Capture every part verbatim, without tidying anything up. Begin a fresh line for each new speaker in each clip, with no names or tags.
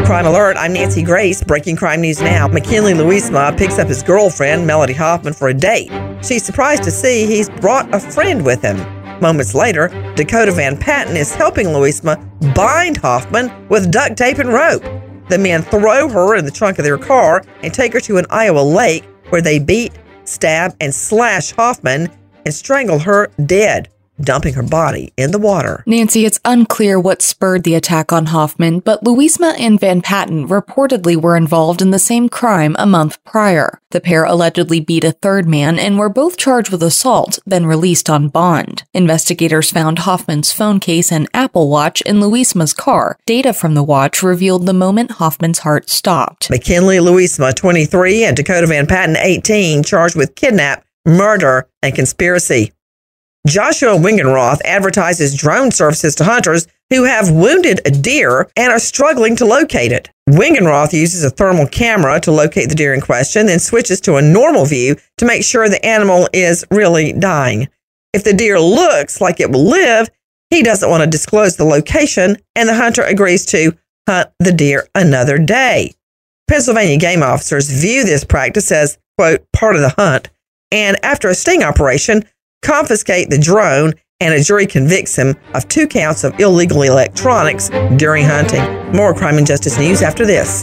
Crime Alert, I'm Nancy Grace. Breaking crime news now. McKinley Louisma picks up his girlfriend, Melody Hoffman, for a date. She's surprised to see he's brought a friend with him. Moments later, Dakota Van Patten is helping Louisma bind Hoffman with duct tape and rope. The men throw her in the trunk of their car and take her to an Iowa lake where they beat, stab, and slash Hoffman and strangle her dead, dumping her body in the water.
Nancy, it's unclear what spurred the attack on Hoffman, but Louisma and Van Patten reportedly were involved in the same crime a month prior. The pair allegedly beat a third man and were both charged with assault, then released on bond. Investigators found Hoffman's phone case and Apple Watch in Louisma's car. Data from the watch revealed the moment Hoffman's heart stopped.
McKinley Louisma, twenty-three, and Dakota Van Patten, eighteen, charged with kidnap, murder, and conspiracy. Joshua Wingenroth advertises drone services to hunters who have wounded a deer and are struggling to locate it. Wingenroth uses a thermal camera to locate the deer in question, then switches to a normal view to make sure the animal is really dying. If the deer looks like it will live, he doesn't want to disclose the location, and the hunter agrees to hunt the deer another day. Pennsylvania game officers view this practice as, quote, part of the hunt, and after a sting operation, confiscate the drone, and a jury convicts him of two counts of illegal electronics during hunting. More crime and justice news after this.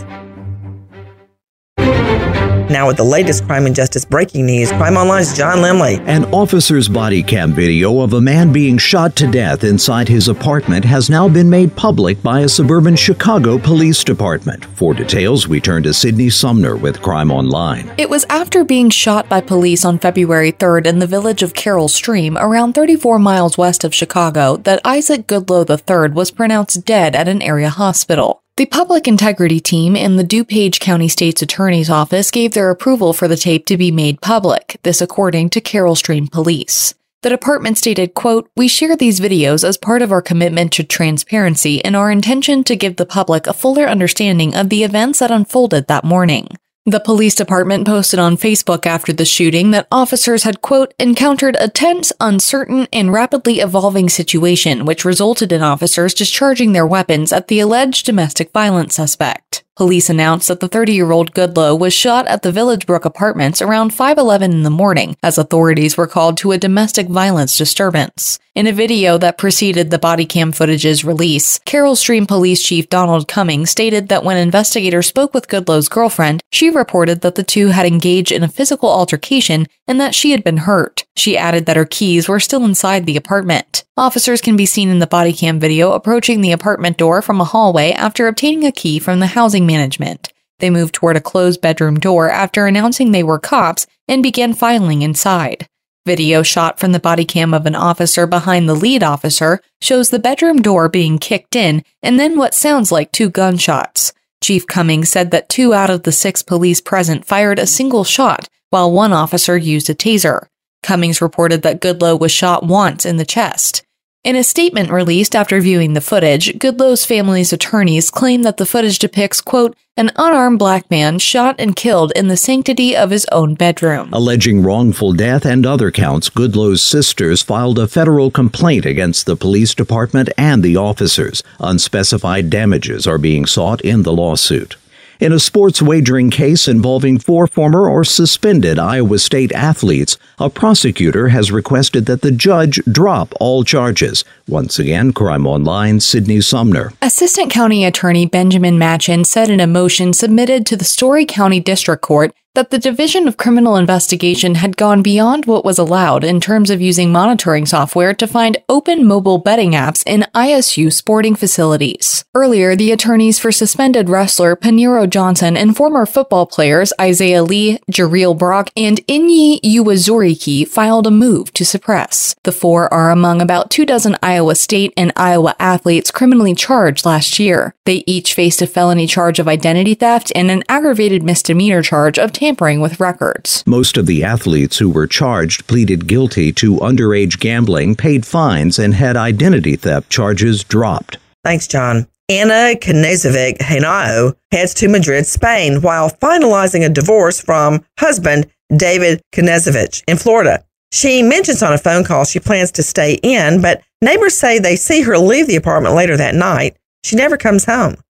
Now with the latest crime and justice breaking news, Crime Online's John Limley.
An officer's body cam video of a man being shot to death inside his apartment has now been made public by a suburban Chicago police department. For details, we turn to Sydney Sumner with Crime Online.
It was after being shot by police on February third in the village of Carroll Stream, around thirty-four miles west of Chicago, that Isaac Goodloe the third was pronounced dead at an area hospital. The Public Integrity Team and the DuPage County State's Attorney's Office gave their approval for the tape to be made public, this according to Carroll Stream Police. The department stated, quote, "We share these videos as part of our commitment to transparency and our intention to give the public a fuller understanding of the events that unfolded that morning." The police department posted on Facebook after the shooting that officers had, quote, "encountered a tense, uncertain, and rapidly evolving situation which resulted in officers discharging their weapons at the alleged domestic violence suspect." Police announced that the thirty-year-old Goodloe was shot at the Village Brook Apartments around five eleven in the morning, as authorities were called to a domestic violence disturbance. In a video that preceded the body cam footage's release, Carroll Stream Police Chief Donald Cummings stated that when investigators spoke with Goodloe's girlfriend, she reported that the two had engaged in a physical altercation and that she had been hurt. She added that her keys were still inside the apartment. Officers can be seen in the body cam video approaching the apartment door from a hallway after obtaining a key from the housing management. They moved toward a closed bedroom door after announcing they were cops and began filing inside. Video shot from the body cam of an officer behind the lead officer shows the bedroom door being kicked in and then what sounds like two gunshots. Chief Cummings said that two out of the six police present fired a single shot, while one officer used a taser. Cummings reported that Goodloe was shot once in the chest. In a statement released after viewing the footage, Goodloe's family's attorneys claim that the footage depicts, quote, "an unarmed black man shot and killed in the sanctity of his own bedroom."
Alleging wrongful death and other counts, Goodloe's sisters filed a federal complaint against the police department and the officers. Unspecified damages are being sought in the lawsuit. In a sports wagering case involving four former or suspended Iowa State athletes, a prosecutor has requested that the judge drop all charges. Once again, Crime Online, Sydney Sumner.
Assistant County Attorney Benjamin Matchin said in a motion submitted to the Story County District Court that the Division of Criminal Investigation had gone beyond what was allowed in terms of using monitoring software to find open mobile betting apps in I S U sporting facilities. Earlier, the attorneys for suspended wrestler Paniro Johnson and former football players Isaiah Lee, Jareel Brock, and Inyi Uwazuriki filed a move to suppress. The four are among about two dozen Iowa State and Iowa athletes criminally charged last year. They each faced a felony charge of identity theft and an aggravated misdemeanor charge of tampering with records.
Most of the athletes who were charged pleaded guilty to underage gambling, paid fines, and had identity theft charges dropped.
Thanks, John. Anna Knezovic Henao heads to Madrid, Spain, while finalizing a divorce from husband David Knezovic in Florida. She mentions on a phone call she plans to stay in, but neighbors say they see her leave the apartment later that night. She never comes home.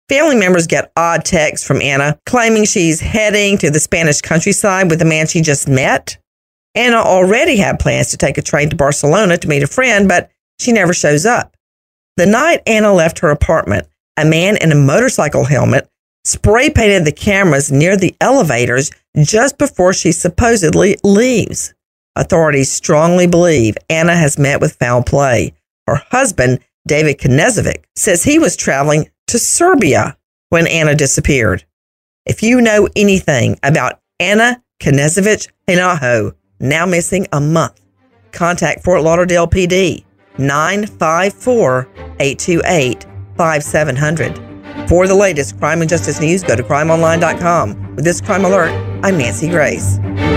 Family members get odd texts from Anna claiming she's heading to the Spanish countryside with the man she just met. Anna already had plans to take a train to Barcelona to meet a friend, but she never shows up. The night Anna left her apartment, a man in a motorcycle helmet spray painted the cameras near the elevators just before she supposedly leaves. Authorities strongly believe Anna has met with foul play. Her husband, David Knežević, says he was traveling to Serbia when Anna disappeared. If you know anything about Anna Knežević Hinaho, now missing a month, contact Fort Lauderdale P D, nine five four, eight two eight, five seven zero zero. For the latest crime and justice news, go to crime online dot com. With this crime alert, I'm Nancy Grace.